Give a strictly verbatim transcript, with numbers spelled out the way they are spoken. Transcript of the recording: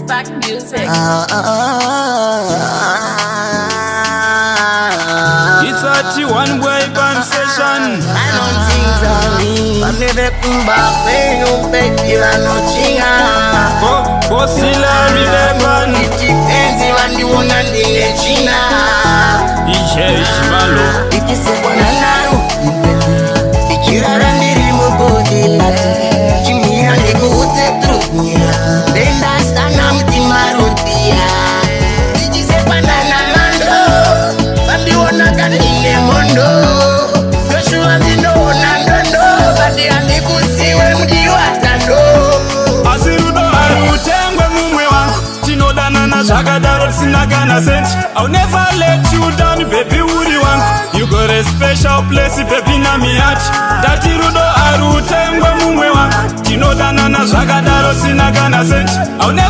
Spark Music. Ah, ah, ah, It's a one way band session. I don't think so. I'm never come back when you bet you are not chinga. Oh, Bosila Ribeban. It depends on you want to be a china. Ije Ishmalo. It is a one and now. It's your and the body. Jimmy and the good truth. Then that's the name of the Marutia. It is a banana mando. But you want to get in the mundo. Joshua, you know, Nando. But the and the good see when you are Tando. Asirudo Arutengwe Mumwewa. Tino Danana Shagadaro Sinagana sent. I'll never let you down, baby. Woody Wank. You got a special place, baby, na mi heart. Datirudo Arutengwe Mumwewa. Tino Danana Shagadaro Sinagana sent. I'll never